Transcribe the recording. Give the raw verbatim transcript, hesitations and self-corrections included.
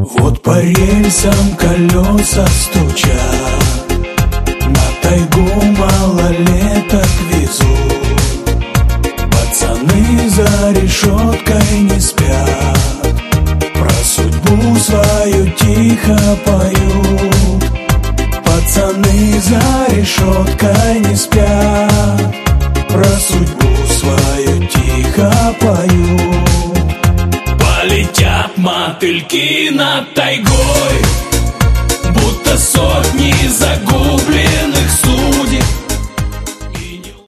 Вот по рельсам колеса стучат, на тайгу малолеток везут. Пацаны за решеткой не спят, про судьбу свою тихо поют. Пацаны за решеткой не спят, про судьбу свою тихо поют. Полетят мотыльки над тайгой, будто сотни загубленных